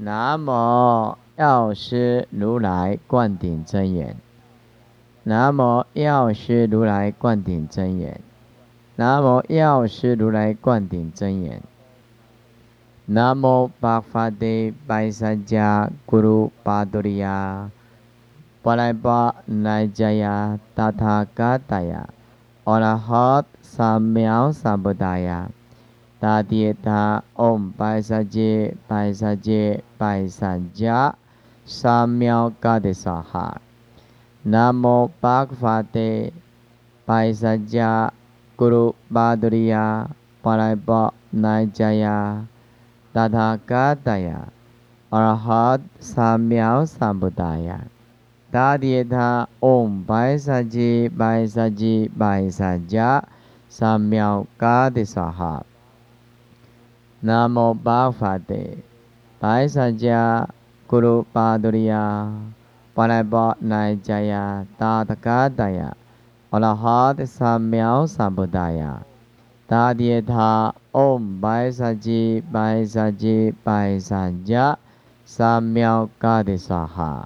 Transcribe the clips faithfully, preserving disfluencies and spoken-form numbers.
南无药师如来灌顶真言。南无药师如来灌顶真言。南无药师如来灌顶真言。南无巴法帝白萨迦咕噜巴多利亚巴来巴奈迦呀达他嘎达呀阿拉哈萨苗萨布达呀达迪达唵白萨揭白萨揭白萨迦萨苗嘎的萨哈。南无巴法帝白萨迦咕噜巴多利亚巴来巴奈迦呀达他嘎达呀阿拉哈萨苗萨布达呀达迪他唵白萨揭白萨揭白萨迦萨苗嘎的萨哈。南无巴法帝白萨迦咕噜巴多利亚巴来巴奈迦呀达他嘎达呀阿拉哈萨苗萨布达呀达迪他唵白萨揭白萨揭白萨迦萨苗嘎的萨哈。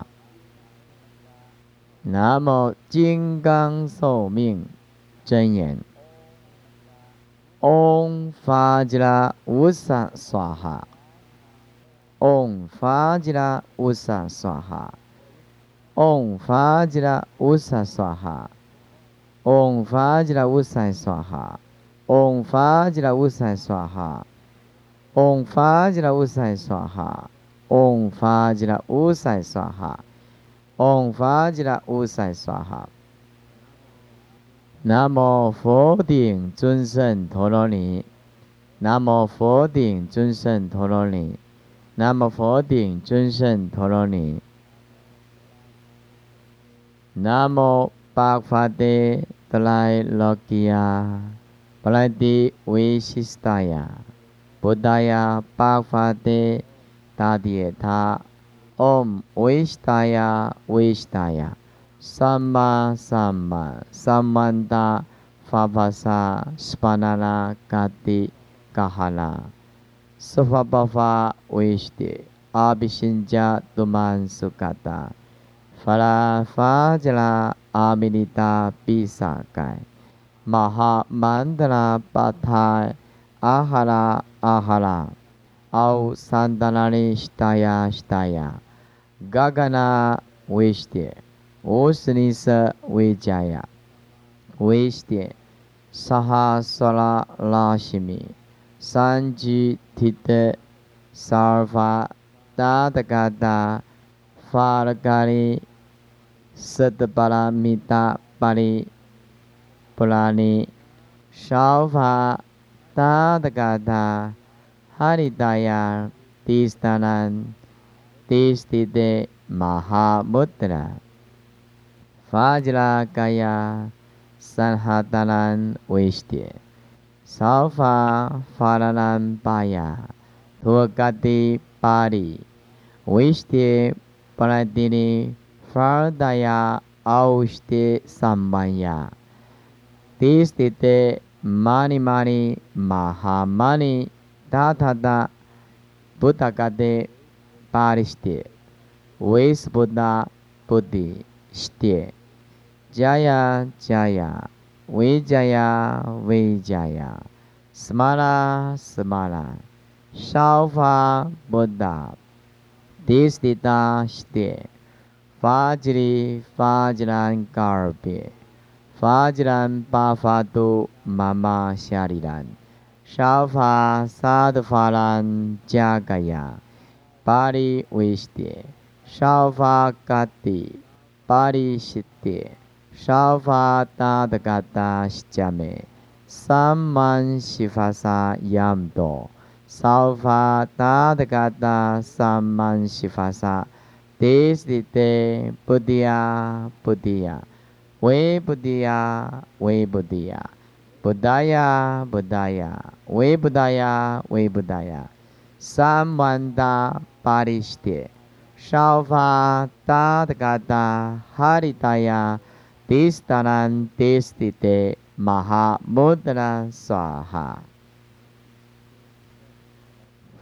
南无金刚寿命真言。唵法吉拉乌萨娑哈。唵法吉拉乌萨娑哈。唵法吉拉乌萨娑哈。唵法吉拉乌萨娑哈。唵法吉拉乌萨娑哈。唵法吉拉乌萨娑哈。唵法吉拉乌萨娑哈。唵法吉拉乌萨娑哈。南无佛顶尊胜陀罗尼。南无佛顶尊胜陀罗尼。南无佛顶尊胜陀罗尼。南无巴法帝德来洛基亚巴来帝维西斯达呀布达呀巴法帝达迪他唵维西达呀维西达呀萨玛萨玛萨曼达法巴萨斯巴那拉嘎蒂嘎哈拉斯法巴法维西蒂阿比辛加杜曼苏嘎达法拉法吉拉阿米利达比萨盖玛哈曼德拉巴泰阿哈拉阿哈拉奥桑达那里西达呀西达呀嘎嘎那维西蒂乌斯尼瑟维加呀维西蒂萨哈萨拉拉西米三吉提特萨尔法达达嘎达法拉嘎里瑟德巴拉米达巴里布拉尼绍法达达嘎达哈里达呀蒂斯达南蒂斯蒂德玛哈穆特拉法吉拉嘎呀三哈达兰维西蒂绍法法拉兰巴呀托嘎蒂巴里维西蒂巴拉蒂尼法尔达呀奥西蒂桑班呀蒂斯蒂特玛尼玛尼玛哈玛尼达达达布达嘎蒂巴里西蒂维斯布达布迪西蒂加呀加呀维加呀维加呀斯玛拉斯玛拉绍法布达蒂斯蒂达西蒂法吉里法吉兰嘎尔别法吉兰巴法杜妈妈夏里兰绍法萨德法兰加嘎呀巴里维西蒂绍法嘎蒂巴里西蒂绍法达达嘎达西加梅三曼西法萨扬多绍法达达嘎达三曼西法萨蒂斯蒂特布迪亚布迪亚维布迪亚维布迪亚布达呀布达呀维布达呀维布达呀三曼达巴里西蒂绍法达达嘎达哈里达呀蒂斯达南蒂斯蒂特玛哈穆德拉娑哈。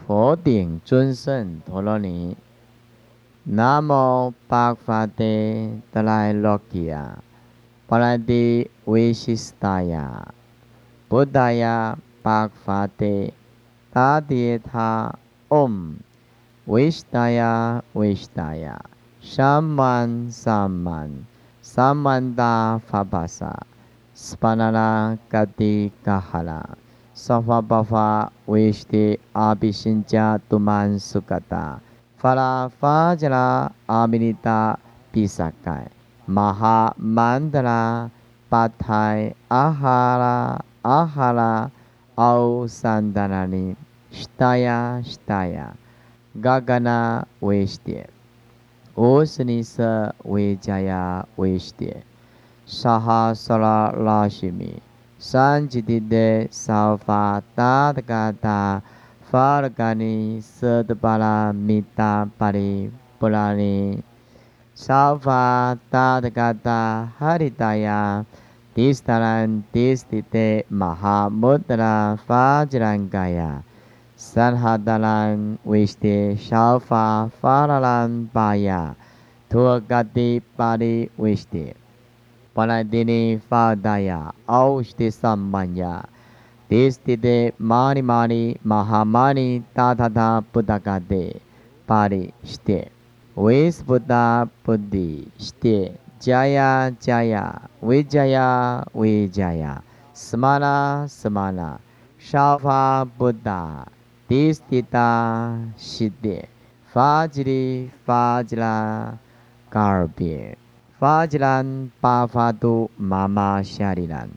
佛顶尊胜陀罗尼。南无巴伐帝达赖洛基亚，巴拉蒂维西斯达亚，布达亚巴伐帝达迪他 Om， 维斯达亚维斯达亚，萨曼萨曼，萨曼达法巴萨，斯巴那拉嘎蒂嘎哈拉。Safa bafa wishti abhisinja tuman sukata. Fala fajala aminita pisakai. Maha mandala pathai ahara ahara au sandanani. Shtaya shtaya. Gagana wishti. Osnisa wijaya wishti. Sahasala lashimi. Sanjitide salva tadgata fargani sadbala mita pari pulani salva tadgata haritaya distaran distite mahamudra vajrangaya sanhadalan wishti salva faralan baya tuagati pari wishti Paladini Fadaya Aushti Sammanya Distide Mani Mani Mahamani Tatata Buddhagade Pari Shte Vis Buddha Buddhi Shte Jaya Jaya Vijaya Vijaya Smana Smana Shava Buddha Distita Shite Fajri Fajra Garbi Fajilan pavadu mama syarilan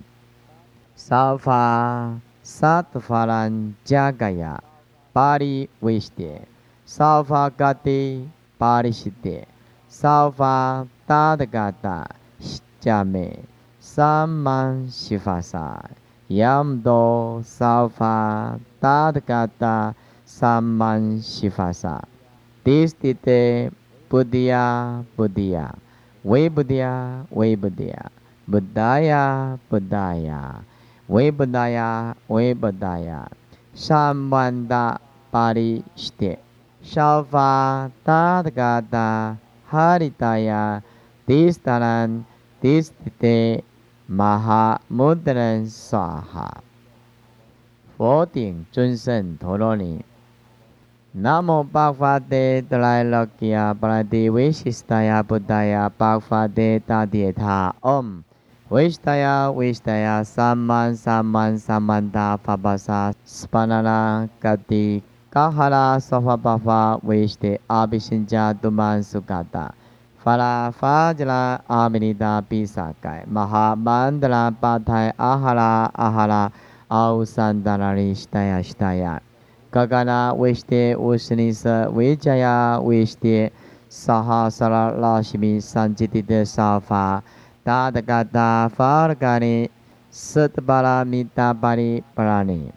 Salva satvalan jagaya pari wishte Salva gati parishite Salva tadgata jame Samman shivasa Yamdo salva tadgata Samman shivasa Distite buddhya buddhya Webudaya, Webudaya, Budaya, Budaya, Webudaya, Webudaya, Samvanda Pari Shte, Shalva Tadgata Haritaya, Distaran, Distite, Maha Mudran Saha. 佛顶尊胜陀罗尼。Namo Bhagavate Trailokya Parati Vishishtaya Buddhaya Bhagavate Tadhyatha Om Vishtaya Vishtaya Samman Samman Samanta Fabasa Spanana Kati Kahara Sofabhava Vishte Abhisinja Duman Sukata Fala Fajala Aminita Pisakai Maha Mandala Pathai Ahara Ahara Au Sandanari Shtaya Shtaya Gagana Vishte Usnisa Vijaya Vishte Sahasara Lashmi Sanjitide Safa Tadagata Fargani Satbala Mita Pari Parani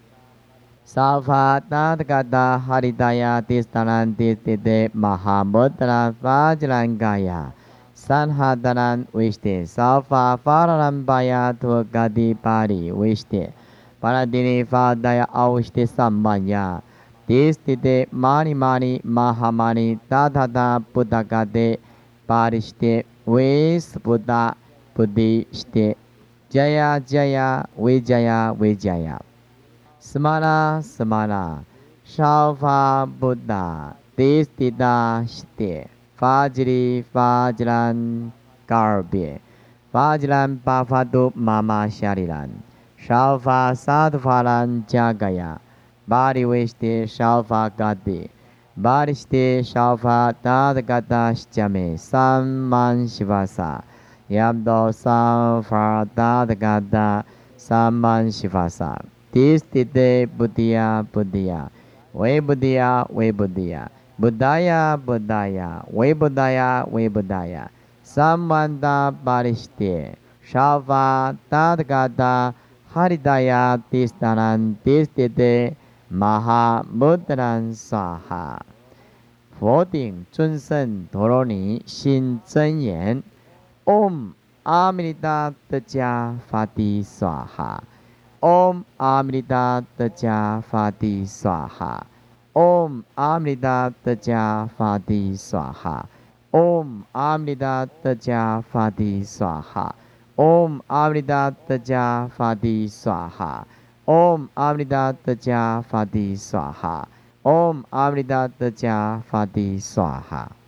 Safa Tadagata Haridaya Tistanan Tistide Mahamudra Vajrangaya Sanhadaran Vishte Safa Faralambaya Tuagadi Pari Vishte Paladini Fadaya Aushti Sammanya Distite Mani Mani Mahamani Tatata Buddhagade Parishte Vis Buddha Buddhishte Jaya Jaya Vijaya Vijaya Smana Smana Shalva Buddha Distita Shte Fajri Fajran Garbi Fajran Pavadu Mama Shariran Shalva Sadvaran Jagaya Bari Vishte Shalva Gati Barishte Shalva Tadgata Shjame Samman Shivasa Yamdo Samva Tadgata Samman Shivasa Distite Buddhya Buddhya Vebuddhya Vebuddhya Buddhaya Buddhaya Vebuddhaya Vebuddhaya Samvanda Barishte Shalva Tadgata Haridaya Tistanan Tistite Maha Mudran Saha 佛顶尊胜陀罗尼心真言 Om Amrita Taja Fati Swaha Om Amrita Taja Fati Swaha Om Amrita Taja Fadi Swaha. Om Amrita Taja Fadi Swaha. Om Amrita Taja Fadi Swaha. Om Amrita Taja Fadi Swaha. Om Amrita Taja Fadi Swaha.